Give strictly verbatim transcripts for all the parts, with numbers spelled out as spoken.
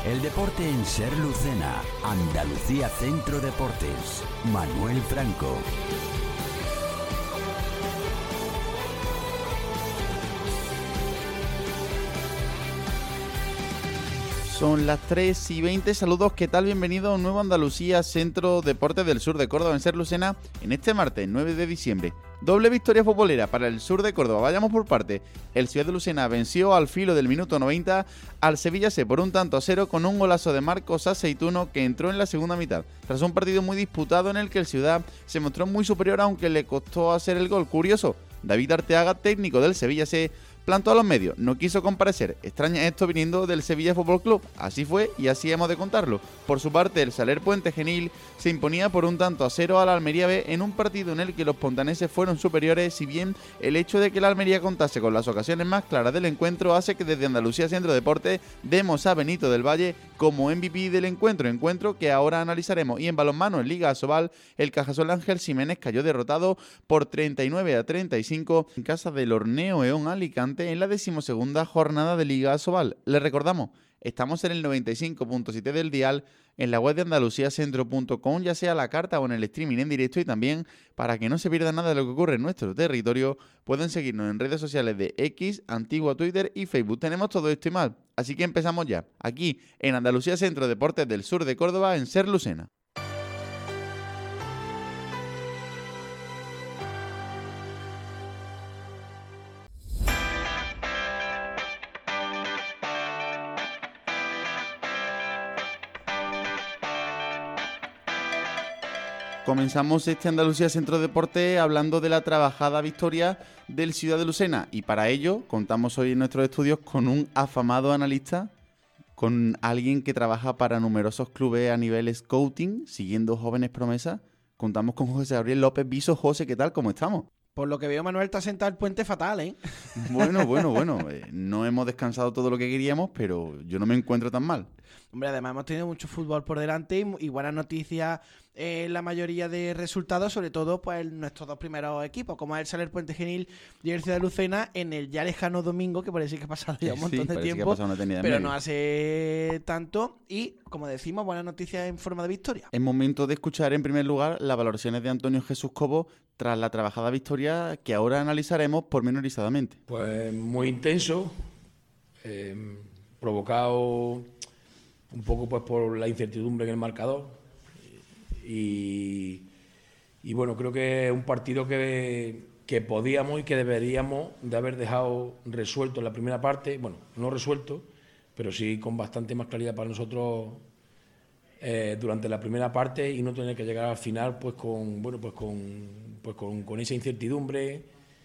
El deporte en Ser Lucena, Andalucía Centro Deportes, Manuel Franco. Son las tres y veinte, saludos, ¿qué tal? Bienvenido a un nuevo Andalucía Centro Deportes del Sur de Córdoba en Ser Lucena en este martes nueve de diciembre. Doble victoria futbolera para el sur de Córdoba, vayamos por parte. El Ciudad de Lucena venció al filo del minuto noventa al Sevilla C por un tanto a cero con un golazo de Marcos Aceituno que entró en la segunda mitad. Tras un partido muy disputado en el que el Ciudad se mostró muy superior aunque le costó hacer el gol. Curioso, David Arteaga, técnico del Sevilla C, plantó a los medios, no quiso comparecer. Extraña esto viniendo del Sevilla Fútbol Club. Así fue y así hemos de contarlo. Por su parte, el Saler Puente Genil se imponía por un tanto a cero a la Almería B en un partido en el que los pontaneses fueron superiores, si bien el hecho de que la Almería contase con las ocasiones más claras del encuentro hace que desde Andalucía Centro Deportes demos a Benito del Valle como M V P del encuentro, encuentro que ahora analizaremos. Y en balonmano, en Liga Asobal, el Cajasol Ángel Ximénez cayó derrotado por treinta y nueve a treinta y cinco en casa del Horneo Eón Alicante en la decimosegunda jornada de Liga Asobal. Les recordamos, estamos en el noventa y cinco punto siete del dial, en la web de andalucía centro punto com, ya sea la carta o en el streaming en directo, y también, para que no se pierda nada de lo que ocurre en nuestro territorio, pueden seguirnos en redes sociales de X, antigua Twitter y Facebook. Tenemos todo esto y más, así que empezamos ya, aquí en Andalucía Centro Deportes del Sur de Córdoba en Ser Lucena. Comenzamos este Andalucía Centro Deporte hablando de la trabajada victoria del Ciudad de Lucena, y para ello contamos hoy en nuestros estudios con un afamado analista, con alguien que trabaja para numerosos clubes a nivel scouting, siguiendo jóvenes promesas. Contamos con José Gabriel López Viso. José, ¿qué tal? ¿Cómo estamos? Por lo que veo, Manuel, está sentado el puente fatal, ¿eh? Bueno, bueno, bueno. Eh, no hemos descansado todo lo que queríamos, pero yo no me encuentro tan mal. Hombre, además hemos tenido mucho fútbol por delante y, y buenas noticias en eh, la mayoría de resultados, sobre todo pues nuestros dos primeros equipos, como es el Saler Puente Genil y el Ciudad de Lucena, en el ya lejano domingo, que parece que ha pasado ya un montón sí, de tiempo, de pero no hace tanto. Y, como decimos, buenas noticias en forma de victoria. Es momento de escuchar en primer lugar las valoraciones de Antonio Jesús Cobo tras la trabajada victoria que ahora analizaremos pormenorizadamente. Pues muy intenso, eh, provocado un poco pues por la incertidumbre en el marcador y, y bueno, creo que es un partido que, que podíamos y que deberíamos de haber dejado resuelto en la primera parte, bueno, no resuelto, pero sí con bastante más claridad para nosotros eh, durante la primera parte, y no tener que llegar al final pues con bueno pues con pues con, con esa incertidumbre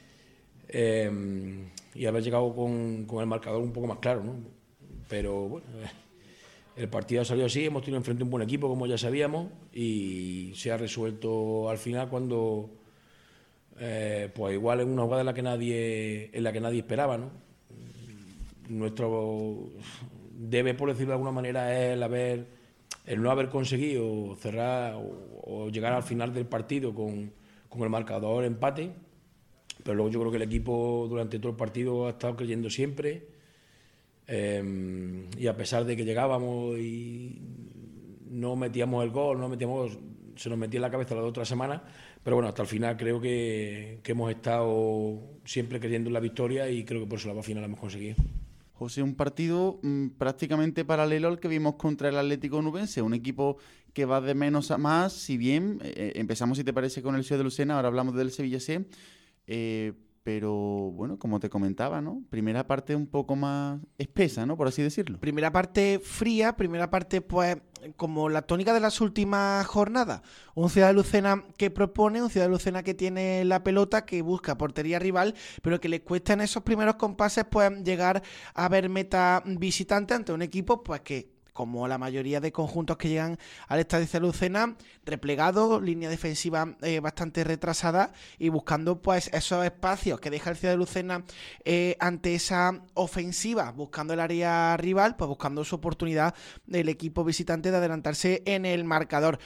eh, y haber llegado con, con el marcador un poco más claro, ¿no? Pero bueno, eh, el partido ha salido así, hemos tenido enfrente un buen equipo, como ya sabíamos, y se ha resuelto al final cuando, eh, pues igual en una jugada en la que nadie, en la que nadie esperaba, ¿no? Nuestro debe, por decirlo de alguna manera, es el haber, el no haber conseguido cerrar o, o llegar al final del partido con, con el marcador empate, pero luego yo creo que el equipo durante todo el partido ha estado creyendo siempre. Eh, y a pesar de que llegábamos y no metíamos el gol, no metíamos, se nos metía en la cabeza la de otra semana, pero bueno, hasta el final creo que, que hemos estado siempre creyendo en la victoria y creo que por eso la final la hemos conseguido. José, un partido mmm, prácticamente paralelo al que vimos contra el Atlético Nubense, un equipo que va de menos a más, si bien eh, empezamos, si te parece, con el Ciudad de Lucena, ahora hablamos del Sevilla C, eh, pero bueno, como te comentaba, ¿no? Primera parte un poco más espesa, ¿no? Por así decirlo. Primera parte fría, primera parte pues como la tónica de las últimas jornadas. Un Ciudad de Lucena que propone, un Ciudad de Lucena que tiene la pelota, que busca portería rival, pero que le cuesta en esos primeros compases pues llegar a ver meta visitante ante un equipo pues que, como la mayoría de conjuntos que llegan al estadio de Lucena, replegado, línea defensiva eh, bastante retrasada y buscando pues esos espacios que deja el Ciudad de Lucena eh, ante esa ofensiva, buscando el área rival, pues buscando su oportunidad del equipo visitante de adelantarse en el marcador.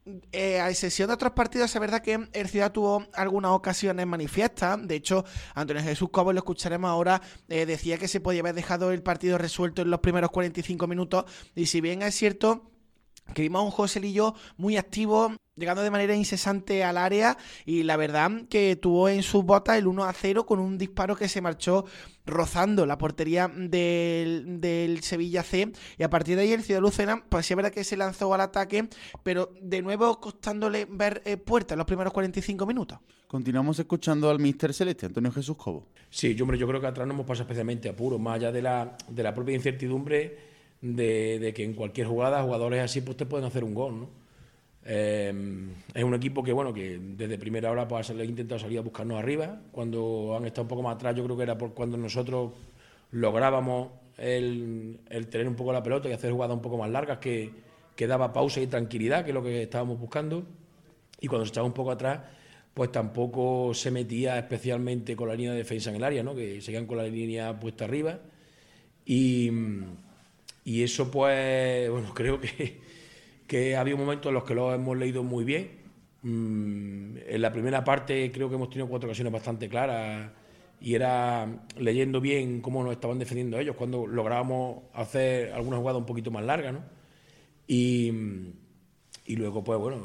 eh, a excepción de otros partidos, es verdad que el Ciudad tuvo algunas ocasiones manifiestas. De hecho, Antonio Jesús Cobo, lo escucharemos ahora, eh, decía que se podía haber dejado el partido resuelto en los primeros cuarenta y cinco minutos. Y si bien es cierto que vimos a un José Lillo muy activo, llegando de manera incesante al área, y la verdad que tuvo en sus botas el uno a cero con un disparo que se marchó rozando la portería del, del Sevilla C, y a partir de ahí el Ciudad Lucena, pues sí es verdad que se lanzó al ataque, pero de nuevo costándole ver eh, puertas en los primeros cuarenta y cinco minutos. Continuamos escuchando al míster celeste, Antonio Jesús Cobo. Sí, yo, hombre, yo creo que atrás no hemos pasado especialmente apuros, más allá de la, de la propia incertidumbre de, de que en cualquier jugada jugadores así pues te pueden hacer un gol, ¿no? Eh, es un equipo que, bueno, que desde primera hora pues, ha intentado salir a buscarnos arriba. Cuando han estado un poco más atrás, yo creo que era por cuando nosotros lográbamos el, el tener un poco la pelota y hacer jugadas un poco más largas que, que daba pausa y tranquilidad, que es lo que estábamos buscando. Y cuando se echaba un poco atrás, pues tampoco se metía especialmente con la línea de defensa en el área, ¿no? Que seguían con la línea puesta arriba. Y, y eso, pues, bueno, creo que que ha habido momentos en los que lo hemos leído muy bien. Mm, en la primera parte creo que hemos tenido cuatro ocasiones bastante claras y era leyendo bien cómo nos estaban defendiendo ellos cuando lográbamos hacer alguna jugada un poquito más larga, ¿no? Y, y luego, pues bueno,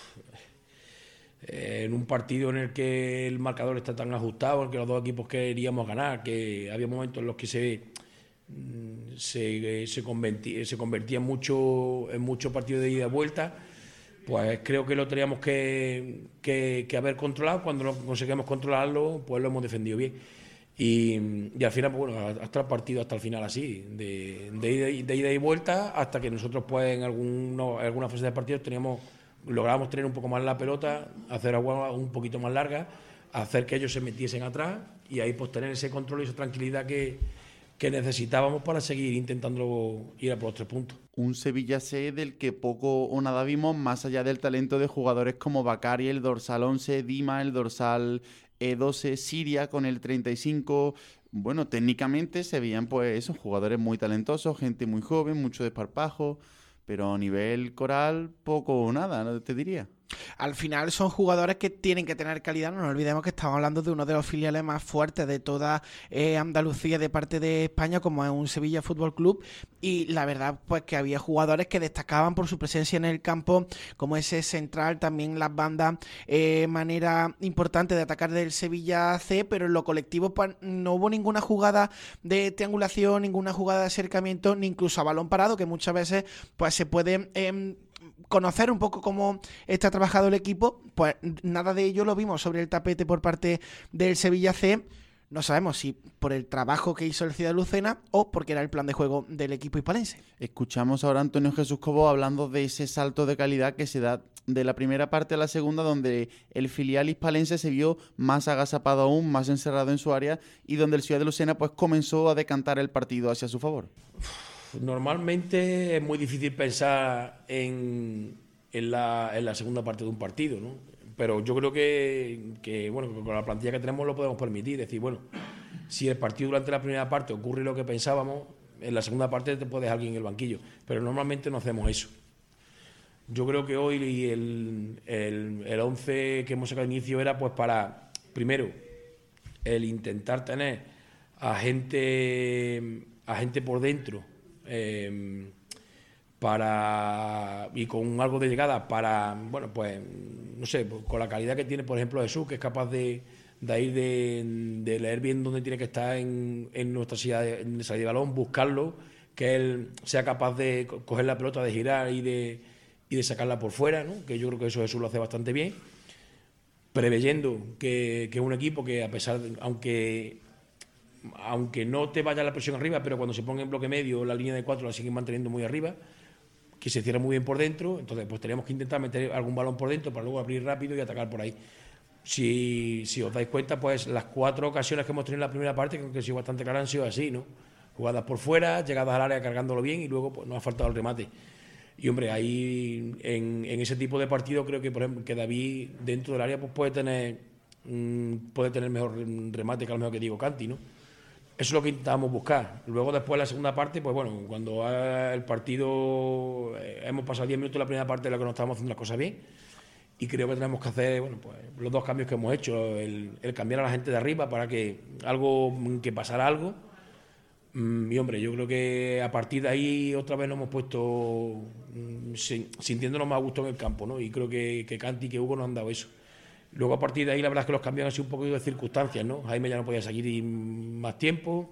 en un partido en el que el marcador está tan ajustado, en el que los dos equipos queríamos ganar, que había momentos en los que se... se, se, convertía, se convertía mucho, en muchos partidos de ida y vuelta, pues creo que lo teníamos que, que, que haber controlado. Cuando lo conseguimos controlarlo, pues lo hemos defendido bien. Y, y al final, pues bueno, hasta el partido, hasta el final así, de, de, ida, de ida y vuelta, hasta que nosotros pues en alguno, alguna fase de partidos teníamos, lográbamos tener un poco más la pelota, hacer agua un poquito más larga, hacer que ellos se metiesen atrás y ahí pues tener ese control y esa tranquilidad que que necesitábamos para seguir intentando ir a por los tres puntos. Un Sevilla C del que poco o nada vimos, más allá del talento de jugadores como Bakary, el dorsal once, Dima, el dorsal doce, Siria con el treinta y cinco. Bueno, técnicamente se veían pues esos jugadores muy talentosos, gente muy joven, mucho desparpajo, pero a nivel coral poco o nada, ¿no? Te diría. Al final son jugadores que tienen que tener calidad. No nos olvidemos que estamos hablando de uno de los filiales más fuertes de toda eh, Andalucía de parte de España, como es un Sevilla Fútbol Club, y la verdad pues que había jugadores que destacaban por su presencia en el campo, como ese central, también las bandas, eh, manera importante de atacar del Sevilla C, pero en lo colectivo pues no hubo ninguna jugada de triangulación, ninguna jugada de acercamiento, ni incluso a balón parado, que muchas veces pues se puede eh, conocer un poco cómo está trabajado el equipo. Pues nada de ello lo vimos sobre el tapete por parte del Sevilla C. No sabemos si por el trabajo que hizo el Ciudad Lucena o porque era el plan de juego del equipo hispalense. Escuchamos ahora a Antonio Jesús Cobo hablando de ese salto de calidad que se da de la primera parte a la segunda, donde el filial hispalense se vio más agazapado aún, más encerrado en su área, y donde el Ciudad de Lucena pues comenzó a decantar el partido hacia su favor. Normalmente es muy difícil pensar en, en, la, en la segunda parte de un partido, ¿no? Pero yo creo que, que bueno, con la plantilla que tenemos lo podemos permitir. Decir, bueno, si el partido durante la primera parte ocurre lo que pensábamos, en la segunda parte te puedes alguien en el banquillo. Pero normalmente no hacemos eso. Yo creo que hoy el, el, el once que hemos sacado de inicio era pues para, primero, el intentar tener a gente, a gente por dentro, Eh, para y con algo de llegada para, bueno, pues no sé, pues, con la calidad que tiene por ejemplo Jesús, que es capaz de, de ir de, de leer bien dónde tiene que estar en, en nuestra salida de, en salida de balón, buscarlo, que él sea capaz de coger la pelota, de girar y de, y de sacarla por fuera, ¿no? Que yo creo que eso Jesús lo hace bastante bien, preveyendo que, que es un equipo que a pesar de, aunque aunque no te vaya la presión arriba, pero cuando se ponga en bloque medio la línea de cuatro la siguen manteniendo muy arriba, que se cierra muy bien por dentro. Entonces pues tenemos que intentar meter algún balón por dentro para luego abrir rápido y atacar por ahí. Si, si os dais cuenta, pues las cuatro ocasiones que hemos tenido en la primera parte, creo que ha sido bastante claras, han sido así, ¿no? Jugadas por fuera, llegadas al área cargándolo bien y luego pues nos ha faltado el remate. Y hombre, ahí en, en ese tipo de partido creo que por ejemplo que David dentro del área pues puede tener mmm, puede tener mejor remate que a lo mejor que Diego Canti, ¿no? es lo que intentábamos buscar. Luego, después, la segunda parte, pues bueno, cuando el partido, eh, hemos pasado diez minutos en la primera parte de lo que no estábamos haciendo las cosas bien, y creo que tenemos que hacer, bueno, pues los dos cambios que hemos hecho, el, el cambiar a la gente de arriba para que algo, que pasara algo. Mm, y hombre, yo creo que a partir de ahí otra vez nos hemos puesto mm, sintiéndonos más a gusto en el campo, ¿no? Y creo que, que Canti y que Hugo nos han dado eso. Luego, a partir de ahí, la verdad es que los cambios han sido un poco de circunstancias, ¿no? Jaime ya no podía seguir más tiempo,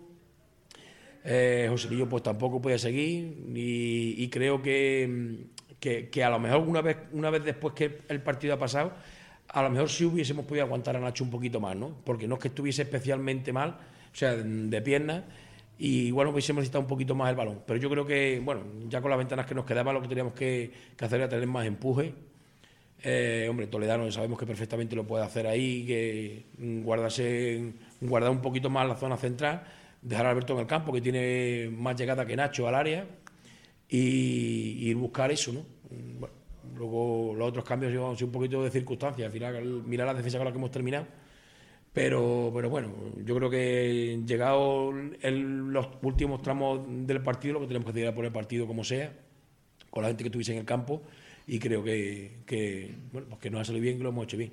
eh, Joselillo pues tampoco podía seguir, y, y creo que, que, que a lo mejor una vez, una vez después que el partido ha pasado, a lo mejor sí hubiésemos podido aguantar a Nacho un poquito más, ¿no? Porque no es que estuviese especialmente mal, o sea, de piernas, y igual hubiésemos necesitado un poquito más el balón. Pero yo creo que, bueno, ya con las ventanas que nos quedaban, lo que teníamos que, que hacer era tener más empuje. Eh, hombre, Toledano sabemos que perfectamente lo puede hacer ahí, que guardarse, guardar un poquito más la zona central, dejar a Alberto en el campo, que tiene más llegada que Nacho al área, y, y buscar eso, ¿no? Bueno, luego los otros cambios han sido un poquito de circunstancias, al final mirar la defensa con la que hemos terminado, pero, pero bueno, yo creo que llegado el, los últimos tramos del partido, lo que tenemos que hacer es poner el partido como sea, con la gente que estuviese en el campo. Y creo que, que, bueno, pues que nos ha salido bien, que lo hemos hecho bien.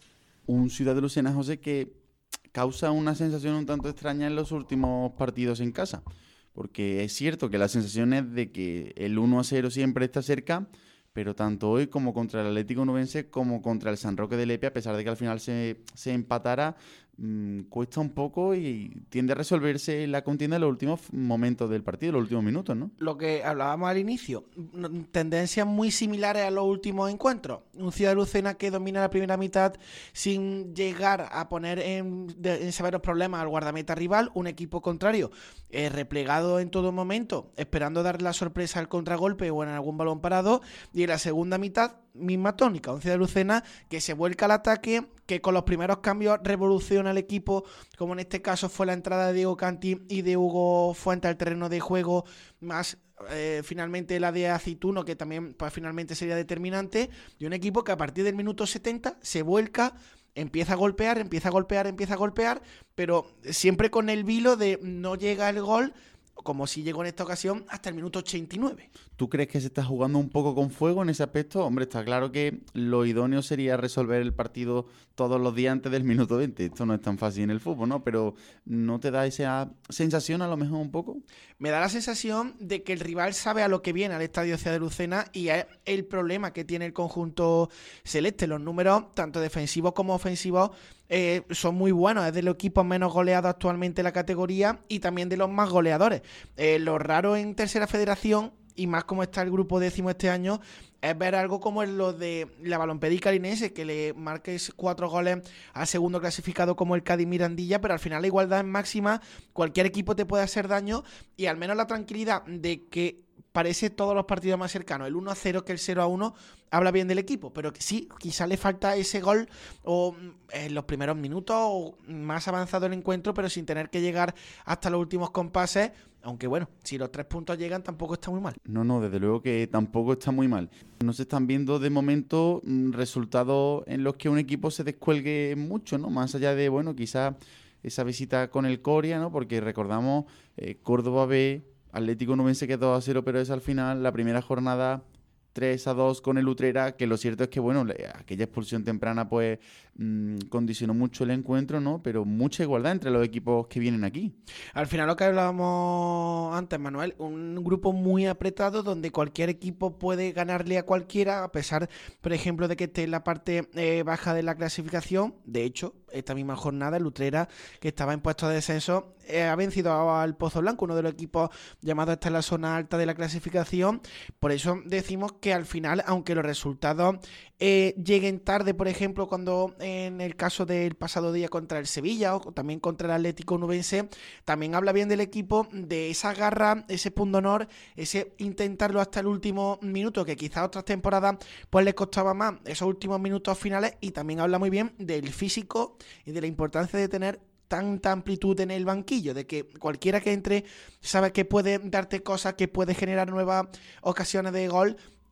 Un Ciudad de Lucena, José, que causa una sensación un tanto extraña en los últimos partidos en casa. Porque es cierto que la sensación es de que el uno a cero siempre está cerca, pero tanto hoy como contra el Atlético Nubense como contra el San Roque de Lepe, a pesar de que al final se, se empatara, mmm, cuesta un poco y tiende a resolverse la contienda en los últimos momentos del partido, los últimos minutos, ¿no? Lo que hablábamos al inicio, tendencias muy similares a los últimos encuentros. Un Ciudad de Lucena que domina la primera mitad sin llegar a poner en, de, en severos problemas al guardameta rival, un equipo contrario eh, replegado en todo momento, esperando dar la sorpresa al contragolpe o en algún balón parado, y en la segunda mitad, misma tónica, un Ciudad de Lucena que se vuelca al ataque, que con los primeros cambios revoluciona el equipo, como en este caso fue la entrada de Diego Canti y de Hugo Fuente al terreno de juego, más eh, finalmente la de Aceituno, que también pues, finalmente sería determinante, y un equipo que a partir del minuto setenta se vuelca, empieza a golpear, empieza a golpear, empieza a golpear, pero siempre con el vilo de no llega el gol, como si llegó en esta ocasión hasta el minuto ochenta y nueve. ¿Tú crees que se está jugando un poco con fuego en ese aspecto? Hombre, está claro que lo idóneo sería resolver el partido todos los días antes del minuto veinte. Esto no es tan fácil en el fútbol, ¿no? Pero ¿no te da esa sensación a lo mejor un poco? Me da la sensación de que el rival sabe a lo que viene al Estadio Ciudad de Lucena, y es el problema que tiene el conjunto celeste. Los números, tanto defensivos como ofensivos, eh, son muy buenos. Es de los equipos menos goleados actualmente en la categoría y también de los más goleadores. Eh, lo raro en Tercera Federación, y más como está el grupo décimo este año, es ver algo como es lo de la Balompédica Linense, que le marques cuatro goles al segundo clasificado como el Cádiz Mirandilla, pero al final la igualdad es máxima, cualquier equipo te puede hacer daño, y al menos la tranquilidad de que parece todos los partidos más cercanos, el uno a cero que el cero a uno, habla bien del equipo, pero que sí, quizá le falta ese gol o en los primeros minutos o más avanzado el encuentro, pero sin tener que llegar hasta los últimos compases, aunque bueno, si los tres puntos llegan tampoco está muy mal. No, no, desde luego que tampoco está muy mal. No se están viendo de momento mmm, resultados en los que un equipo se descuelgue mucho, ¿no? Más allá de, bueno, quizá esa visita con el Coria, ¿no? Porque recordamos eh, Córdoba B, Atlético Nubense que dos a cero, pero es al final la primera jornada tres a dos con el Utrera, que lo cierto es que, bueno, aquella expulsión temprana pues mmm, condicionó mucho el encuentro, ¿no? Pero mucha igualdad entre los equipos que vienen aquí. Al final, lo que hablábamos antes, Manuel, un grupo muy apretado donde cualquier equipo puede ganarle a cualquiera, a pesar, por ejemplo, de que esté en la parte eh, baja de la clasificación. De hecho, esta misma jornada, el Utrera, que estaba en puesto de descenso, eh, ha vencido al Pozo Blanco, uno de los equipos llamados a estar en la zona alta de la clasificación. Por eso decimos que al final, aunque los resultados eh, lleguen tarde, por ejemplo, cuando en el caso del pasado día contra el Sevilla o también contra el Atlético Nubense, también habla bien del equipo, de esa garra, ese punto honor, ese intentarlo hasta el último minuto, que quizás otras temporadas pues les costaba más esos últimos minutos finales, y también habla muy bien del físico y de la importancia de tener tanta amplitud en el banquillo, de que cualquiera que entre sabe que puede darte cosas, que puede generar nuevas ocasiones de gol,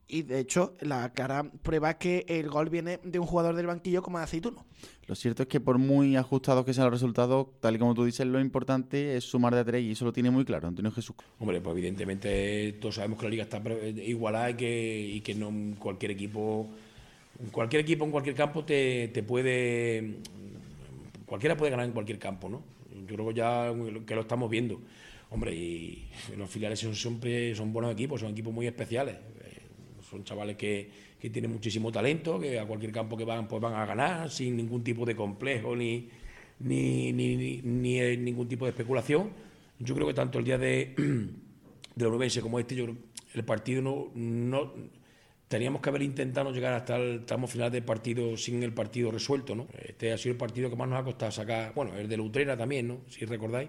y de hecho la clara prueba es que el gol viene de un jugador del banquillo como es Aceituno. Lo cierto es que por muy ajustados que sean los resultados, tal y como tú dices, lo importante es sumar de a tres y eso lo tiene muy claro Antonio Jesús. Hombre, pues evidentemente todos sabemos que la liga está igualada y que, y que no cualquier equipo, cualquier equipo en cualquier campo te, te puede, cualquiera puede ganar en cualquier campo, ¿no? Yo creo que ya que lo estamos viendo. Hombre, y los filiales son siempre son buenos equipos, son equipos muy especiales. Son chavales que, que tienen muchísimo talento, que a cualquier campo que van pues van a ganar sin ningún tipo de complejo ni, ni, ni, ni, ni ningún tipo de especulación. Yo creo que tanto el día de, de la Onubense como este, yo creo que el partido no, no teníamos que haber intentado llegar hasta el tramo final del partido sin el partido resuelto, ¿no? Este ha sido el partido que más nos ha costado sacar, bueno, el de la Utrera también, ¿no? Si recordáis.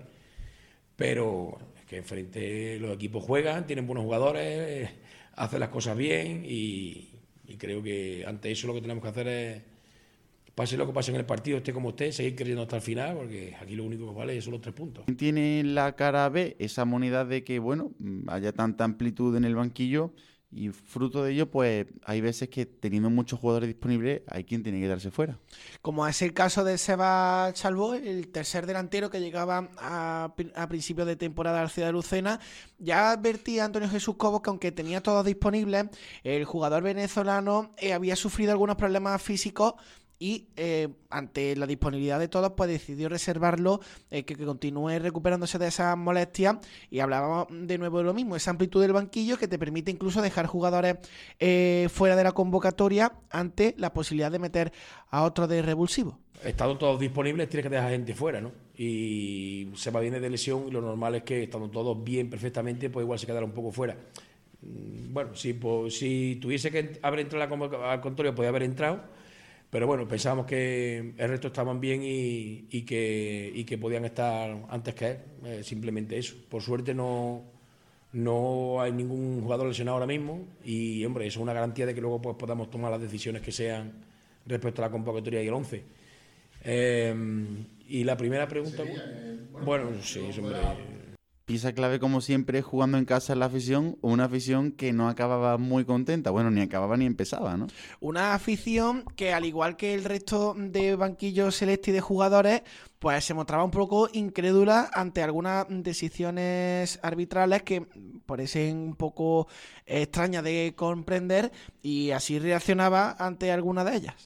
Pero es que enfrente los equipos juegan, tienen buenos jugadores, hacen las cosas bien y, y creo que ante eso lo que tenemos que hacer es, pase lo que pase en el partido, esté como esté, seguir creyendo hasta el final, porque aquí lo único que vale son los tres puntos. Tiene la cara B esa moneda de que, bueno, haya tanta amplitud en el banquillo y fruto de ello, pues hay veces que teniendo muchos jugadores disponibles, hay quien tiene que darse fuera. Como es el caso de Seba Chalbó, el tercer delantero que llegaba a, a principios de temporada al Ciudad de Lucena. Ya advertía Antonio Jesús Cobos que aunque tenía todos disponibles, el jugador venezolano eh, había sufrido algunos problemas físicos y eh, ante la disponibilidad de todos pues decidió reservarlo, eh, que, que continúe recuperándose de esas molestias. Y hablábamos de nuevo de lo mismo, esa amplitud del banquillo que te permite incluso dejar jugadores eh, fuera de la convocatoria ante la posibilidad de meter a otro de revulsivo. Estando todos disponibles tienes que dejar gente fuera, ¿no? Y se va bien de lesión y lo normal es que estando todos bien perfectamente pues igual se quedará un poco fuera. Bueno, si, pues, si tuviese que haber entrado a la convocatoria podía haber entrado. Pero bueno, pensábamos que el resto estaban bien y, y, que, y que podían estar antes que él, eh, simplemente eso. Por suerte no, no hay ningún jugador lesionado ahora mismo y, hombre, eso es una garantía de que luego pues, podamos tomar las decisiones que sean respecto a la convocatoria y el once. Eh, y la primera pregunta... Sería, eh, bueno, bueno, sí, hombre... Pieza clave, como siempre, jugando en casa en la afición, una afición que no acababa muy contenta. Bueno, ni acababa ni empezaba, ¿no? Una afición que, al igual que el resto de banquillos celeste y de jugadores, pues se mostraba un poco incrédula ante algunas decisiones arbitrales que parecen un poco extrañas de comprender y así reaccionaba ante alguna de ellas.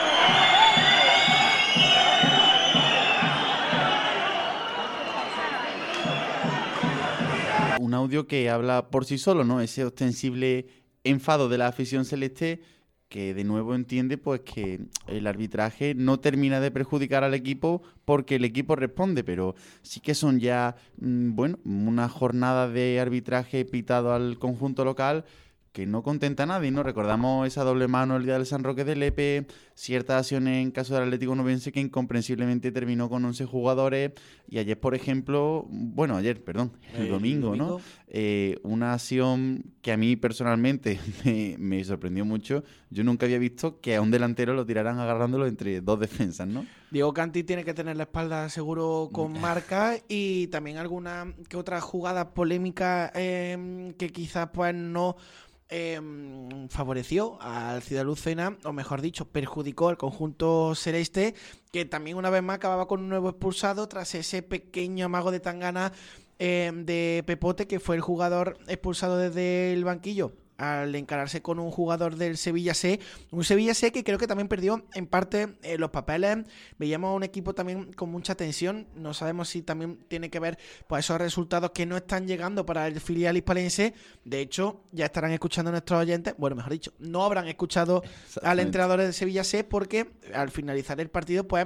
Un audio que habla por sí solo, ¿no? Ese ostensible enfado de la afición celeste que de nuevo entiende pues que el arbitraje no termina de perjudicar al equipo porque el equipo responde, pero sí que son ya, mmm, bueno, una jornada de arbitraje pitado al conjunto local que no contenta a nadie, ¿no? Recordamos esa doble mano el día del San Roque de Lepe, ciertas acciones en caso del Atlético Onubense que incomprensiblemente terminó con once jugadores, y ayer, por ejemplo, bueno, ayer, perdón, el, el domingo, domingo, ¿no? Eh, una acción que a mí personalmente me, me sorprendió mucho. Yo nunca había visto que a un delantero lo tiraran agarrándolo entre dos defensas, ¿no? Diego Canti tiene que tener la espalda seguro con marca y también alguna que otra jugada polémica eh, que quizás pues no... Eh, favoreció al Ciudad Lucena, o mejor dicho, perjudicó al conjunto celeste, que también una vez más acababa con un nuevo expulsado tras ese pequeño amago de tangana eh, de Pepote, que fue el jugador expulsado desde el banquillo al encararse con un jugador del Sevilla C, un Sevilla C que creo que también perdió en parte eh, los papeles. Veíamos a un equipo también con mucha tensión, no sabemos si también tiene que ver pues esos resultados que no están llegando para el filial hispalense. De hecho, ya estarán escuchando a nuestros oyentes, bueno, mejor dicho, no habrán escuchado al entrenador del Sevilla C porque al finalizar el partido pues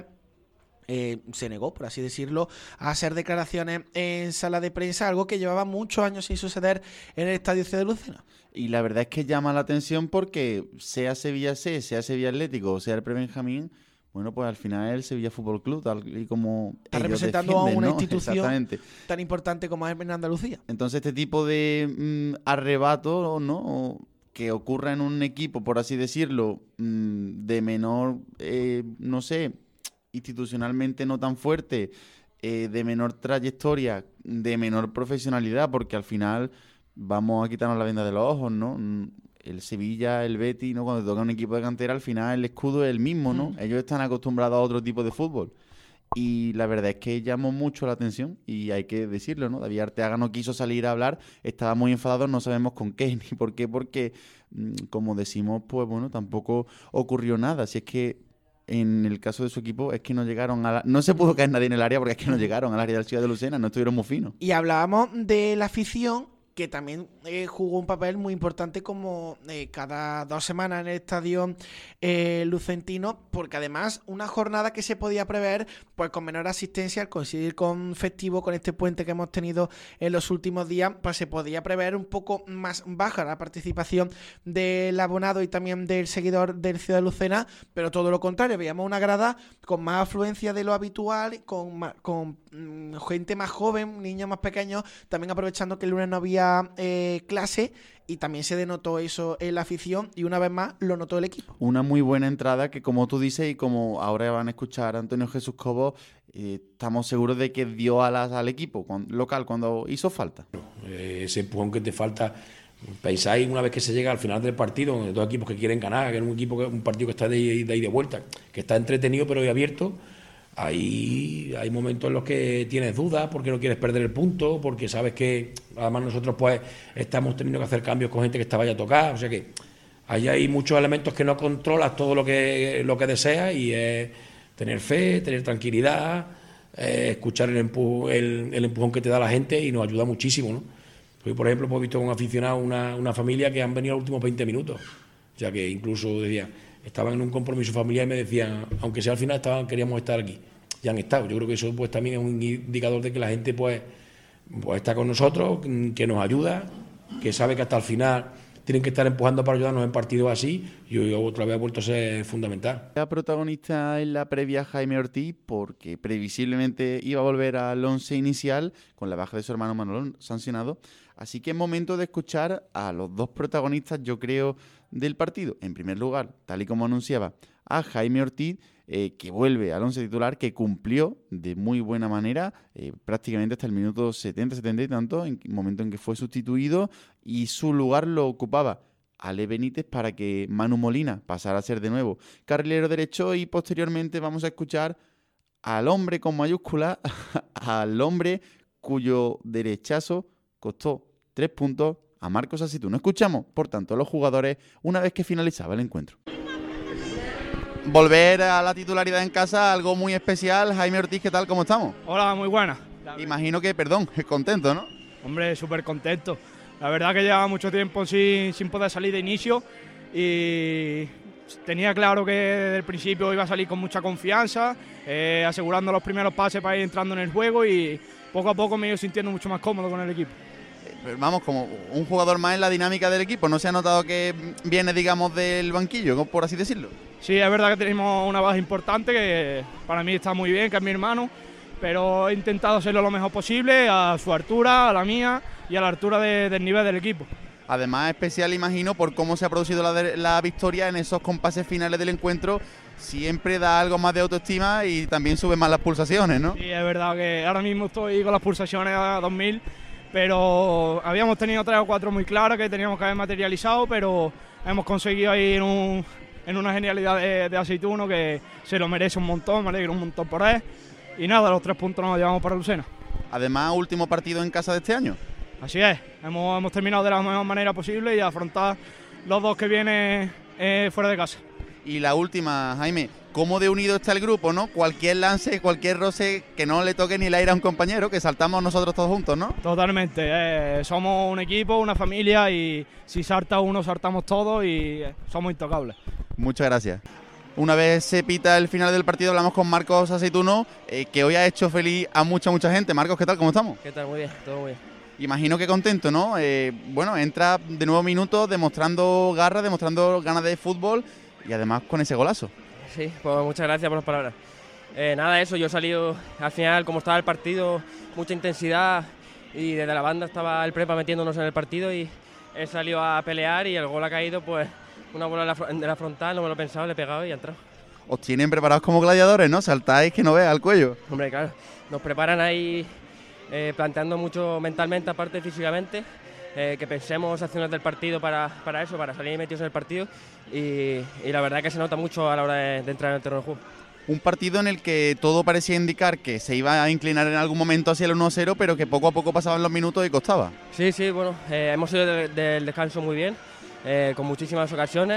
Eh, se negó, por así decirlo, a hacer declaraciones en sala de prensa, algo que llevaba muchos años sin suceder en el Estadio Ciudad de Lucena. Y la verdad es que llama la atención porque sea Sevilla C, sea Sevilla Atlético o sea el Prebenjamín, bueno, pues al final es el Sevilla Fútbol Club, tal y como está representando a una ¿no? institución tan importante como es en Andalucía. Entonces este tipo de mmm, arrebato, ¿no?, que ocurra en un equipo, por así decirlo, mmm, de menor, eh, no sé, institucionalmente no tan fuerte, eh, de menor trayectoria, de menor profesionalidad, porque al final vamos a quitarnos la venda de los ojos, ¿no? el Sevilla, el Betis, ¿no? Cuando te toca un equipo de cantera, al final el escudo es el mismo, ¿no? Mm. Ellos están acostumbrados a otro tipo de fútbol. Y la verdad es que llamó mucho la atención y hay que decirlo, ¿no? David Arteaga no quiso salir a hablar, estaba muy enfadado, no sabemos con qué ni por qué, porque, como decimos, pues bueno, tampoco ocurrió nada. Si es que en el caso de su equipo es que no llegaron a la... No se pudo caer nadie en el área porque es que no llegaron al área del Ciudad de Lucena, no estuvieron muy finos. Y hablábamos de la afición, que también eh, jugó un papel muy importante como eh, cada dos semanas en el estadio eh, lucentino, porque además una jornada que se podía prever pues con menor asistencia, al coincidir con festivo, con este puente que hemos tenido en los últimos días, pues se podía prever un poco más baja la participación del abonado y también del seguidor del Ciudad de Lucena, pero todo lo contrario, veíamos una grada con más afluencia de lo habitual, con, con mmm, gente más joven, niños más pequeños, también aprovechando que el lunes no había Eh, clase, y también se denotó eso en la afición y una vez más lo notó el equipo. Una muy buena entrada que, como tú dices y como ahora van a escuchar a Antonio Jesús Cobo, eh, estamos seguros de que dio alas al equipo con, local cuando hizo falta. Eh, ese empujón que te falta, pensáis una vez que se llega al final del partido, dos equipos que quieren ganar, que es un equipo que, un partido que está de ida y de vuelta, que está entretenido pero hoy abierto. Ahí hay momentos en los que tienes dudas porque no quieres perder el punto, porque sabes que además nosotros pues estamos teniendo que hacer cambios con gente que estaba ya tocada, o sea que ahí hay muchos elementos que no controlas todo lo que lo que deseas, y es tener fe, tener tranquilidad, eh, escuchar el, empu el, el empujón que te da la gente, y nos ayuda muchísimo, ¿no? Hoy, por ejemplo, hemos visto un aficionado, una, una familia que han venido los últimos veinte minutos, o sea que incluso decía, estaban en un compromiso familiar y me decían, aunque sea al final estaban, queríamos estar aquí, y han estado. Yo creo que eso pues también es un indicador de que la gente pues, pues está con nosotros, que nos ayuda, que sabe que hasta el final tienen que estar empujando para ayudarnos en partidos así, y hoy otra vez ha vuelto a ser fundamental. Era protagonista en la previa Jaime Ortiz porque previsiblemente iba a volver al once inicial con la baja de su hermano Manolón sancionado, así que es momento de escuchar a los dos protagonistas, yo creo, del partido. En primer lugar, tal y como anunciaba, a Jaime Ortiz, eh, que vuelve al once titular, que cumplió de muy buena manera eh, prácticamente hasta el minuto setenta, setenta y tanto, en el momento en que fue sustituido, y su lugar lo ocupaba Ale Benítez para que Manu Molina pasara a ser de nuevo carrilero derecho, y posteriormente vamos a escuchar al hombre con mayúscula, al hombre cuyo derechazo costó tres puntos a Marcos Asitú. Escuchamos, por tanto, a los jugadores una vez que finalizaba el encuentro. Volver a la titularidad en casa, algo muy especial. Jaime Ortiz, ¿qué tal? ¿Cómo estamos? Hola, muy buena. Imagino que, perdón, contento, ¿no? Hombre, súper contento. La verdad que llevaba mucho tiempo sin, sin poder salir de inicio, y tenía claro que desde el principio iba a salir con mucha confianza, eh, asegurando los primeros pases para ir entrando en el juego, y poco a poco me he ido sintiendo mucho más cómodo con el equipo. Vamos, como un jugador más en la dinámica del equipo. ¿No se ha notado que viene, digamos, del banquillo, por así decirlo? Sí, es verdad que tenemos una baja importante que para mí está muy bien, que es mi hermano, pero he intentado hacerlo lo mejor posible, a su altura, a la mía y a la altura de, del nivel del equipo. Además, especial, imagino, por cómo se ha producido la, la victoria en esos compases finales del encuentro. Siempre da algo más de autoestima y también sube más las pulsaciones, ¿no? Sí, es verdad que ahora mismo estoy con las pulsaciones a dos mil, pero habíamos tenido tres o cuatro muy claras que teníamos que haber materializado, pero hemos conseguido ir en, un, en una genialidad de, de Aceituno que se lo merece un montón, me alegro un montón por él. Y nada, los tres puntos nos los llevamos para Lucena. Además, último partido en casa de este año. Así es, hemos, hemos terminado de la mejor manera posible y afrontar los dos que vienen eh, fuera de casa. Y la última, Jaime, ¿cómo de unido está el grupo, no? Cualquier lance, cualquier roce, que no le toque ni el aire a un compañero, que saltamos nosotros todos juntos, ¿no? Totalmente, eh, somos un equipo, una familia, y si salta uno, saltamos todos, y eh, somos intocables. Muchas gracias. Una vez se pita el final del partido, hablamos con Marcos Aceituno, eh, que hoy ha hecho feliz a mucha, mucha gente. Marcos, ¿qué tal? ¿Cómo estamos? ¿Qué tal? Muy bien, todo muy bien. Imagino que contento, ¿no? Eh, bueno, entra de nuevo minutos demostrando garra, demostrando ganas de fútbol, y además con ese golazo. Sí, pues muchas gracias por las palabras. Eh, nada, eso, yo he salido al final, como estaba el partido, mucha intensidad, y desde la banda estaba el Prepa metiéndonos en el partido, y he salido a pelear, y el gol ha caído, pues una bola de la, de la frontal, no me lo pensaba, le he pegado y ha entrado. Os tienen preparados como gladiadores, ¿no? Saltáis que no veas al cuello. Hombre, claro, nos preparan ahí eh, planteando mucho mentalmente, aparte físicamente, eh, que pensemos acciones del partido para, para eso, para salir metidos en el partido y, y la verdad que se nota mucho a la hora de, de entrar en el terreno de juego. Un partido en el que todo parecía indicar que se iba a inclinar en algún momento hacia el uno cero, pero que poco a poco pasaban los minutos y costaba. Sí, sí, bueno, eh, hemos ido del de, de descanso muy bien, eh, con muchísimas ocasiones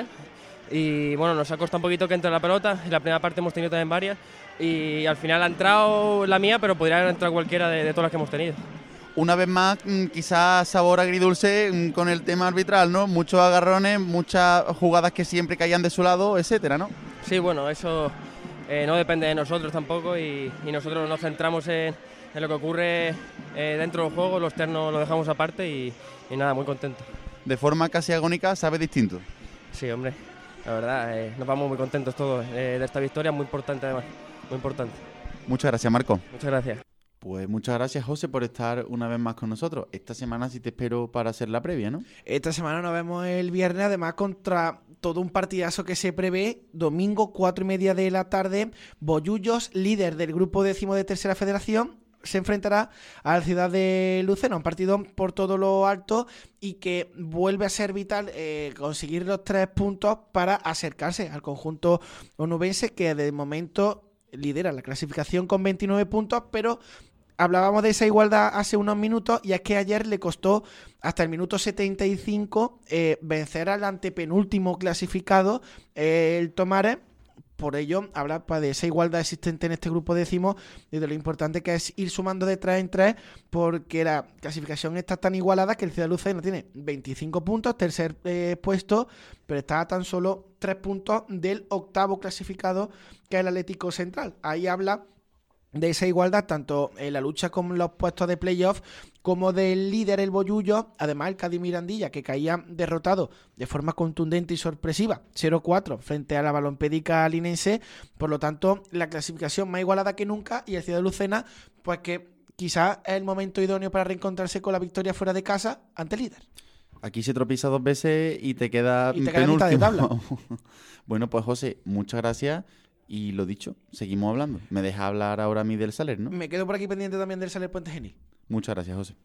y bueno, nos ha costado un poquito que entre la pelota, en la primera parte hemos tenido también varias y al final ha entrado la mía, pero podría haber entrado cualquiera de, de todas las que hemos tenido. Una vez más, quizás sabor agridulce con el tema arbitral, ¿no? Muchos agarrones, muchas jugadas que siempre caían de su lado, etcétera, ¿no? Sí, bueno, eso eh, no depende de nosotros tampoco y, y nosotros nos centramos en, en lo que ocurre eh, dentro del juego, lo externo lo dejamos aparte y, y nada, muy contento. De forma casi agónica, sabe distinto. Sí, hombre, la verdad, eh, nos vamos muy contentos todos eh, de esta victoria, muy importante además, muy importante. Muchas gracias, Marco. Muchas gracias. Pues muchas gracias, José, por estar una vez más con nosotros. Esta semana sí te espero para hacer la previa, ¿no? Esta semana nos vemos el viernes, además contra todo un partidazo que se prevé. Domingo, cuatro y media de la tarde, Bollullos, líder del grupo décimo de Tercera Federación, se enfrentará a la ciudad de Lucena, un partido por todo lo alto y que vuelve a ser vital eh, conseguir los tres puntos para acercarse al conjunto onubense, que de momento lidera la clasificación con veintinueve puntos, pero hablábamos de esa igualdad hace unos minutos y es que ayer le costó hasta el minuto setenta y cinco eh, vencer al antepenúltimo clasificado, eh, el Tomares. Por ello, habla pues, de esa igualdad existente en este grupo décimo y de lo importante que es ir sumando de tres en tres, porque la clasificación está tan igualada que el Ciudad Lucena tiene veinticinco puntos, tercer eh, puesto, pero está a tan solo tres puntos del octavo clasificado, que es el Atlético Central. Ahí habla de esa igualdad tanto en la lucha con los puestos de playoff como del líder el Bollullo, además el Cádiz Mirandilla, que caía derrotado de forma contundente y sorpresiva cero cuatro frente a la Balompédica linense. Por lo tanto, la clasificación más igualada que nunca y el Ciudad de Lucena, pues que quizás es el momento idóneo para reencontrarse con la victoria fuera de casa ante el líder. Aquí se tropieza dos veces y te queda y te queda penúltimo. mitad de tabla. Bueno, pues José, muchas gracias. Y lo dicho, seguimos hablando. Me deja hablar ahora a mí del Saler, ¿no? Me quedo por aquí pendiente también del Saler Puente Genil. Muchas gracias, José.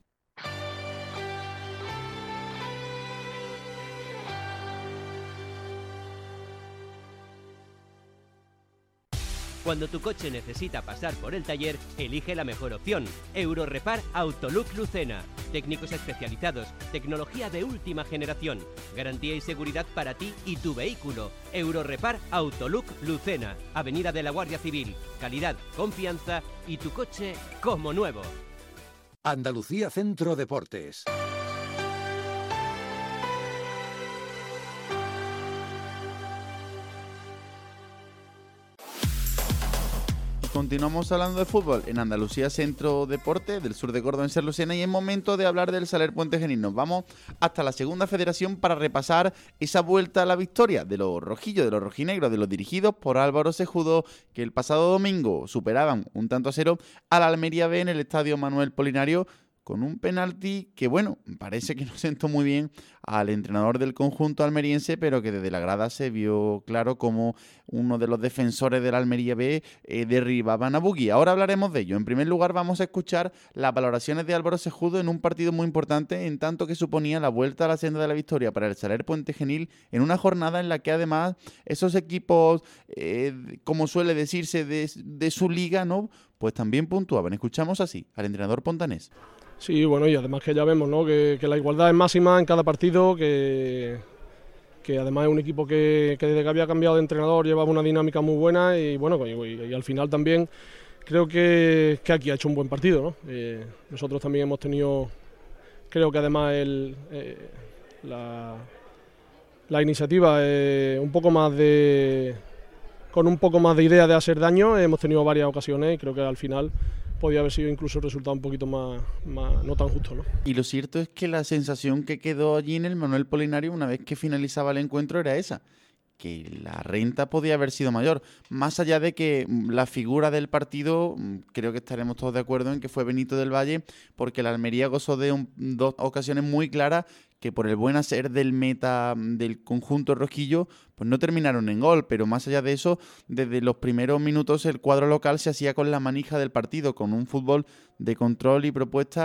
Cuando tu coche necesita pasar por el taller, elige la mejor opción. Eurorepar Autolook Lucena. Técnicos especializados, tecnología de última generación, garantía y seguridad para ti y tu vehículo. Eurorepar Autolook Lucena. Avenida de la Guardia Civil. Calidad, confianza y tu coche como nuevo. Andalucía Centro Deportes. Continuamos hablando de fútbol en Andalucía Centro Deporte, del sur de Córdoba en Ser Lucena, y es momento de hablar del Saler Puente Genil. Nos vamos hasta la segunda federación para repasar esa vuelta a la victoria de los rojillos, de los rojinegros, de los dirigidos por Álvaro Sejudo, que el pasado domingo superaban un tanto a cero a la Almería B en el estadio Manuel Polinario, con un penalti que, bueno, parece que no sentó muy bien al entrenador del conjunto almeriense, pero que desde la grada se vio claro como uno de los defensores de la Almería B eh, derribaban a Bugui. Ahora hablaremos de ello. En primer lugar, vamos a escuchar las valoraciones de Álvaro Sejudo en un partido muy importante, en tanto que suponía la vuelta a la senda de la victoria para el Saler Puente Genil, en una jornada en la que además esos equipos, eh, como suele decirse, de, de su liga, ¿no?, pues también puntuaban. Escuchamos así al entrenador pontanés. Sí, bueno, y además que ya vemos, ¿no?, que, que la igualdad es máxima en cada partido, que, que además es un equipo que, que desde que había cambiado de entrenador llevaba una dinámica muy buena y bueno, y, y, y al final también creo que, que aquí ha hecho un buen partido, ¿no? Eh, nosotros también hemos tenido, creo que además el, eh, la, la iniciativa eh, un poco más de, con un poco más de idea de hacer daño, hemos tenido varias ocasiones y creo que al final podía haber sido incluso el resultado un poquito más, más no tan justo, ¿no? Y lo cierto es que la sensación que quedó allí en el Manuel Polinario una vez que finalizaba el encuentro era esa, que la renta podía haber sido mayor. Más allá de que la figura del partido, creo que estaremos todos de acuerdo en que fue Benito del Valle, porque la Almería gozó de un, dos ocasiones muy claras que por el buen hacer del meta del conjunto rojillo, pues no terminaron en gol, pero más allá de eso, desde los primeros minutos el cuadro local se hacía con la manija del partido, con un fútbol de control y propuesta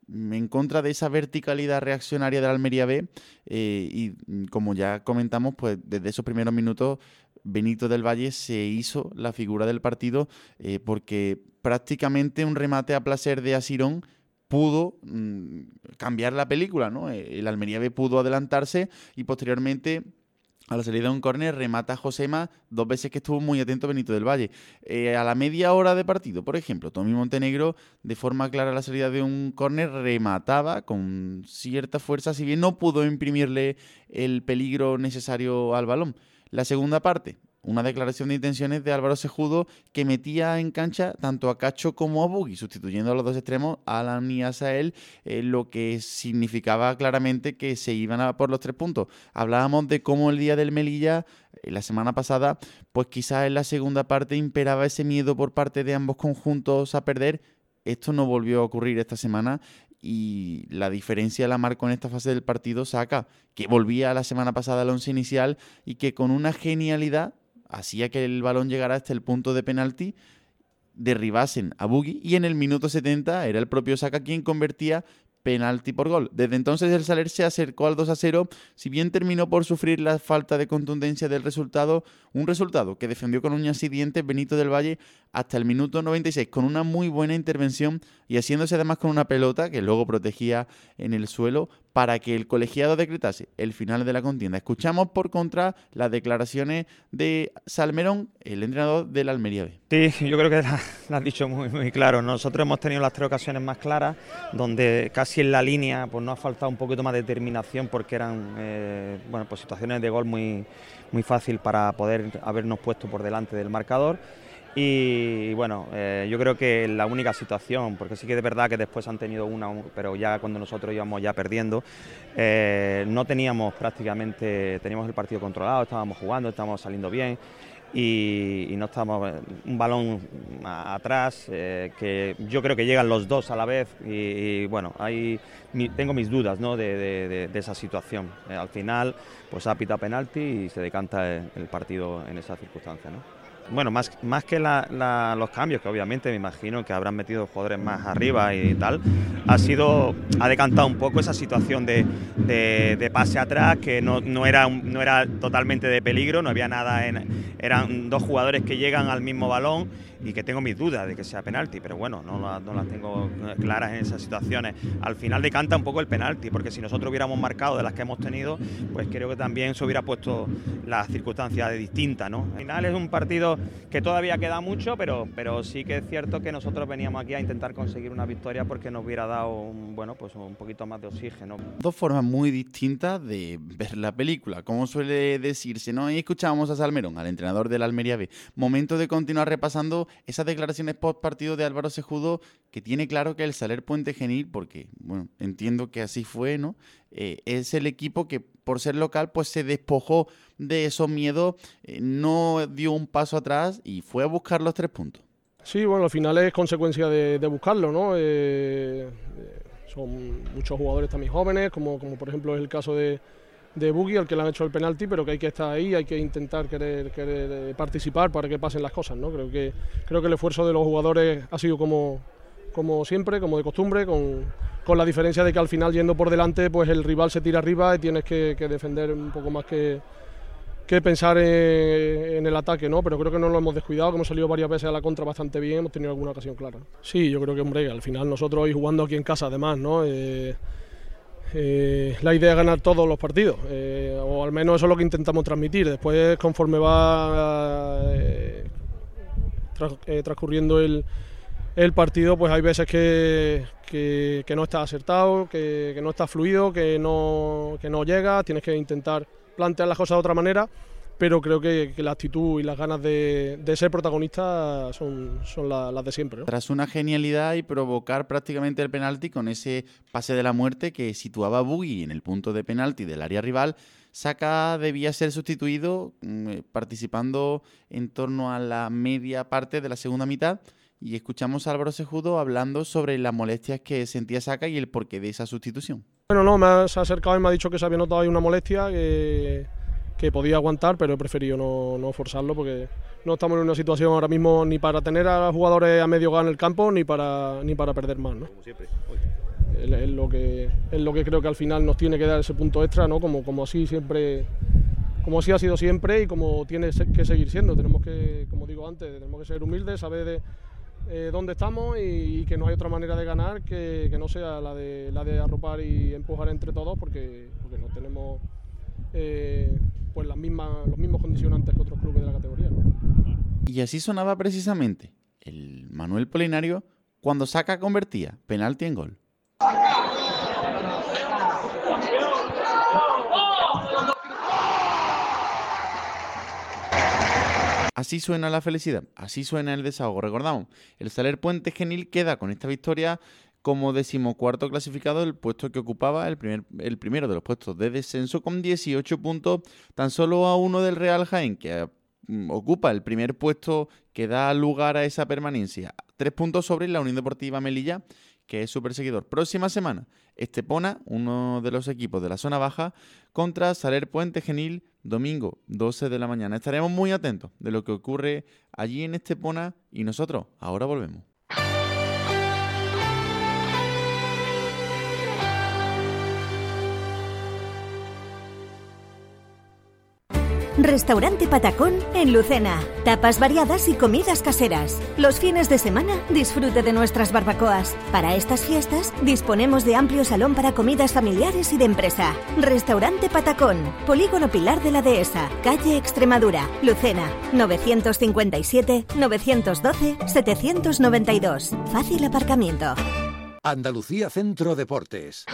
en contra de esa verticalidad reaccionaria de la Almería B, eh, y como ya comentamos, pues desde esos primeros minutos Benito del Valle se hizo la figura del partido, eh, porque prácticamente un remate a placer de Asirón pudo mmm, cambiar la película, ¿no? El Almería B pudo adelantarse y posteriormente, a la salida de un córner, remata a Josema dos veces, que estuvo muy atento Benito del Valle. Eh, a la media hora de partido, por ejemplo, Tommy Montenegro, de forma clara a la salida de un córner, remataba con cierta fuerza, si bien no pudo imprimirle el peligro necesario al balón. La segunda parte, una declaración de intenciones de Álvaro Cejudo, que metía en cancha tanto a Cacho como a Bugui, sustituyendo a los dos extremos, a Alan y a Sael, eh, lo que significaba claramente que se iban a por los tres puntos. Hablábamos de cómo el día del Melilla, eh, la semana pasada, pues quizás en la segunda parte imperaba ese miedo por parte de ambos conjuntos a perder. Esto no volvió a ocurrir esta semana, y la diferencia la marcó en esta fase del partido Saka, que volvía la semana pasada al once inicial y que con una genialidad hacía que el balón llegara hasta el punto de penalti, derribasen a Bugui, y en el minuto setenta era el propio Saka quien convertía penalti por gol. Desde entonces el Saler se acercó al dos a cero, si bien terminó por sufrir la falta de contundencia del resultado, un resultado que defendió con uñas y dientes Benito del Valle hasta el minuto noventa y seis, con una muy buena intervención y haciéndose además con una pelota que luego protegía en el suelo para que el colegiado decretase el final de la contienda. Escuchamos por contra las declaraciones de Salmerón, el entrenador del Almería B. Sí, yo creo que lo has dicho muy, muy claro. Nosotros hemos tenido las tres ocasiones más claras, donde casi en la línea pues nos ha faltado un poquito más de determinación, porque eran eh, bueno, pues situaciones de gol muy, muy fácil para poder habernos puesto por delante del marcador. Y bueno, eh, yo creo que la única situación, porque sí que es verdad que después han tenido una, pero ya cuando nosotros íbamos ya perdiendo, eh, no teníamos prácticamente, teníamos el partido controlado, estábamos jugando, estábamos saliendo bien, y, y no estábamos, un balón a, atrás, eh, que yo creo que llegan los dos a la vez, y, y bueno, ahí mi, tengo mis dudas, ¿no?, de, de, de, de esa situación. Eh, al final, pues ha pitado penalti y se decanta el, el partido en esa circunstancia, ¿no? Bueno, más, más que la, la, los cambios, que obviamente me imagino que habrán metido jugadores más arriba y tal, ha sido, ha decantado un poco esa situación de, de, de pase atrás, que no, no, era, no era totalmente de peligro, no había nada, en, eran dos jugadores que llegan al mismo balón, y que tengo mis dudas de que sea penalti, pero bueno, no, no las tengo claras en esas situaciones. Al final decanta un poco el penalti, porque si nosotros hubiéramos marcado de las que hemos tenido, pues creo que también se hubiera puesto las circunstancias distintas, ¿no? Al final es un partido que todavía queda mucho, pero, pero sí que es cierto que nosotros veníamos aquí a intentar conseguir una victoria, porque nos hubiera dado un, bueno, pues un poquito más de oxígeno. Dos formas muy distintas de ver la película, como suele decirse, ¿no? Y escuchábamos a Salmerón, al entrenador del Almería B. Momento de continuar repasando esas declaraciones post partido de Álvaro Cejudo, que tiene claro que el Saler Puente Genil, porque bueno, entiendo que así fue, ¿no? Eh, es el equipo que por ser local pues se despojó de esos miedos, eh, no dio un paso atrás y fue a buscar los tres puntos. Sí, bueno, al final es consecuencia de, de buscarlo, ¿no? Eh, son muchos jugadores también jóvenes, como, como por ejemplo es el caso de de Bugui, al que le han hecho el penalti, pero que hay que estar ahí, hay que intentar querer, querer participar para que pasen las cosas, ¿no? Creo que, creo que el esfuerzo de los jugadores ha sido como, como siempre, como de costumbre, con, con la diferencia de que al final, yendo por delante, pues el rival se tira arriba y tienes que, que defender un poco más que, que pensar en, en el ataque, ¿no? Pero creo que no lo hemos descuidado, que hemos salido varias veces a la contra bastante bien, hemos tenido alguna ocasión clara. Sí, yo creo que, hombre, al final nosotros hoy jugando aquí en casa, además, ¿no? Eh, Eh, la idea es ganar todos los partidos, eh, o al menos eso es lo que intentamos transmitir. Después, conforme va eh, tras, eh, transcurriendo el, el partido, pues hay veces que, que, que no está acertado, que, que no está fluido, que no, que no llega, tienes que intentar plantear las cosas de otra manera, pero creo que, que la actitud y las ganas de, de ser protagonista son, son la, las de siempre, ¿no? Tras una genialidad y provocar prácticamente el penalti con ese pase de la muerte que situaba a Bugui en el punto de penalti del área rival, Saka debía ser sustituido eh, participando en torno a la media parte de la segunda mitad, y escuchamos a Álvaro Cejudo hablando sobre las molestias que sentía Saka y el porqué de esa sustitución. Bueno, no, me ha acercado y me ha dicho que se había notado ahí una molestia, que... que podía aguantar, pero he preferido no, no forzarlo, porque no estamos en una situación ahora mismo ni para tener a los jugadores a medio gas en el campo, ni para, ni para perder más, ¿no? Como siempre. es, es lo que es lo que creo que al final nos tiene que dar ese punto extra, ¿no? Como, como así siempre, como así ha sido siempre y como tiene que seguir siendo. Tenemos que, como digo antes, tenemos que ser humildes, saber de eh, dónde estamos y, y que no hay otra manera de ganar que, que no sea la de la de arropar y empujar entre todos, porque, porque no tenemos eh, pues las mismas, los mismos condicionantes que otros clubes de la categoría, ¿no? Y así sonaba precisamente el Manuel Polinario cuando Saka convertía penalti en gol. Así suena la felicidad, así suena el desahogo. Recordamos, el Saler Puente Genil queda con esta victoria como decimocuarto clasificado, el puesto que ocupaba el, primer, el primero de los puestos de descenso con dieciocho puntos, tan solo a uno del Real Jaén, que ocupa el primer puesto que da lugar a esa permanencia. Tres puntos sobre la Unión Deportiva Melilla, que es su perseguidor. Próxima semana, Estepona, uno de los equipos de la zona baja, contra Saler Puente Genil, domingo, doce de la mañana. Estaremos muy atentos de lo que ocurre allí en Estepona y nosotros ahora volvemos. Restaurante Patacón en Lucena. Tapas variadas y comidas caseras. Los fines de semana disfrute de nuestras barbacoas. Para estas fiestas disponemos de amplio salón para comidas familiares y de empresa. Restaurante Patacón, Polígono Pilar de la Dehesa, calle Extremadura, Lucena. novecientos cincuenta y siete, novecientos doce, setecientos noventa y dos. Fácil aparcamiento. Andalucía Centro Deportes.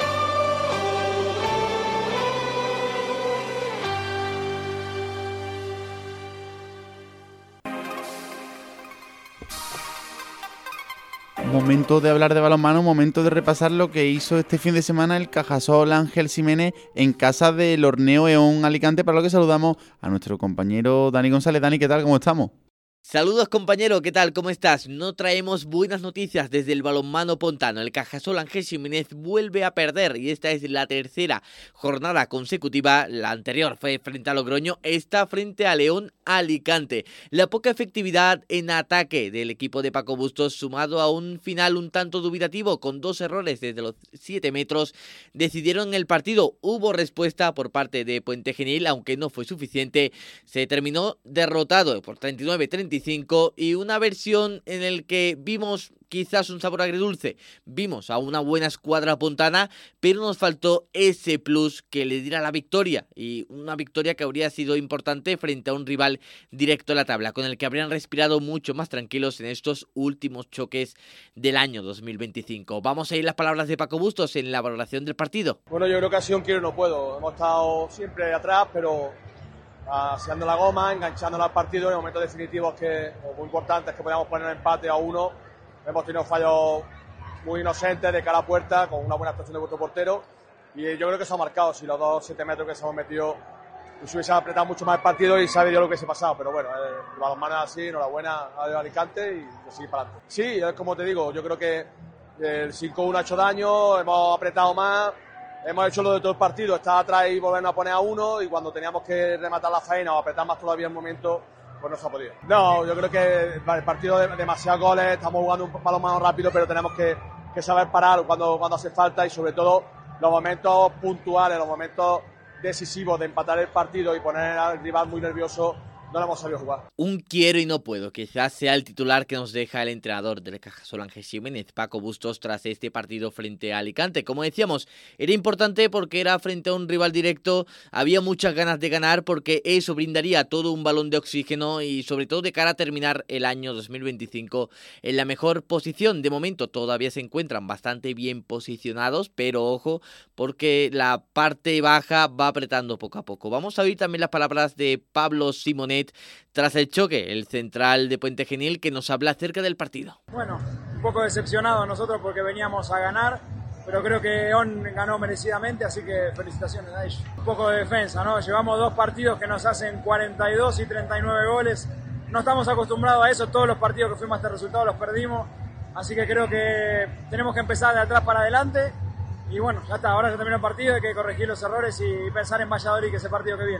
Momento de hablar de balonmano, momento de repasar lo que hizo este fin de semana el Cajasol Ángel Ximénez en casa del Horneo Eón Alicante, para lo que saludamos a nuestro compañero Dani González. Dani, ¿qué tal? ¿Cómo estamos? Saludos compañero, ¿qué tal? ¿Cómo estás? No traemos buenas noticias desde el balonmano pontano. El Cajasol Ángel Ximénez vuelve a perder y esta es la tercera jornada consecutiva. La anterior fue frente a Logroño, esta frente a León Alicante. La poca efectividad en ataque del equipo de Paco Bustos, sumado a un final un tanto dubitativo con dos errores desde los siete metros, decidieron el partido. Hubo respuesta por parte de Puente Genil, aunque no fue suficiente. Se terminó derrotado por treinta y nueve a treinta y cinco y una versión en el que vimos quizás un sabor agridulce. Vimos a una buena escuadra pontana, pero nos faltó ese plus que le diera la victoria, y una victoria que habría sido importante frente a un rival directo a la tabla, con el que habrían respirado mucho más tranquilos en estos últimos choques del año dos mil veinticinco. Vamos a ir las palabras de Paco Bustos en la valoración del partido. Bueno, yo creo que ha sido un quiero y no puedo. Hemos estado siempre atrás, pero aseando la goma, enganchándola al partido en momentos definitivos que, muy importantes, que podíamos poner empate a uno. Hemos tenido fallos muy inocentes de cara a puerta, con una buena actuación de vuestro portero, y yo creo que se ha marcado. Si los dos siete metros que se hemos metido, se hubiese apretado mucho más el partido y sabe yo lo que se ha pasado, pero bueno, eh, el balonmano es así, enhorabuena a Alicante y que sigue para adelante. Sí, es como te digo, yo creo que el cinco uno ha hecho daño, hemos apretado más, hemos hecho lo de todo el partido, estar atrás y volvernos a poner a uno, y cuando teníamos que rematar la faena o apretar más todavía el momento, pues no se ha podido. No, yo creo que el partido de demasiados goles, estamos jugando un balonmano rápido, pero tenemos que, que saber parar cuando, cuando hace falta, y sobre todo los momentos puntuales, los momentos decisivos de empatar el partido y poner al rival muy nervioso, no lo hemos sabido jugar. Un quiero y no puedo, quizás sea el titular que nos deja el entrenador del Cajasol Ángel Ximénez, Paco Bustos, tras este partido frente a Alicante. Como decíamos, era importante porque era frente a un rival directo, había muchas ganas de ganar porque eso brindaría todo un balón de oxígeno y sobre todo de cara a terminar el año dos mil veinticinco en la mejor posición. De momento todavía se encuentran bastante bien posicionados, pero ojo, porque la parte baja va apretando poco a poco. Vamos a oír también las palabras de Pablo Simonet tras el choque, el central de Puente Genil, que nos habla acerca del partido. Bueno, un poco decepcionados nosotros porque veníamos a ganar, pero creo que Eón ganó merecidamente, así que felicitaciones a ellos. Un poco de defensa, ¿no? Llevamos dos partidos que nos hacen cuarenta y dos y treinta y nueve goles. No estamos acostumbrados a eso, todos los partidos que fuimos a este resultado los perdimos, así que creo que tenemos que empezar de atrás para adelante. Y bueno, ya está, ahora ya terminó el partido, hay que corregir los errores y pensar en Valladolid, que es el partido que viene.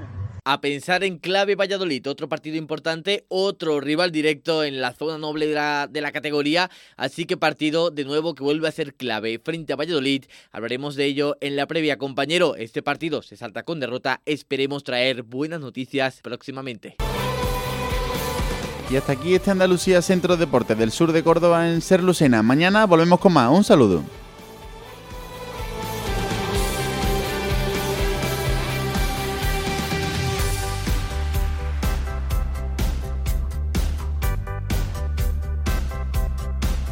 a pensar en clave Valladolid, otro partido importante, otro rival directo en la zona noble de la, de la categoría, así que partido de nuevo que vuelve a ser clave frente a Valladolid. Hablaremos de ello en la previa, compañero. Este partido se salta con derrota, esperemos traer buenas noticias próximamente. Y hasta aquí este Andalucía Centro Deportes del sur de Córdoba en Ser Lucena. Mañana volvemos con más. Un saludo.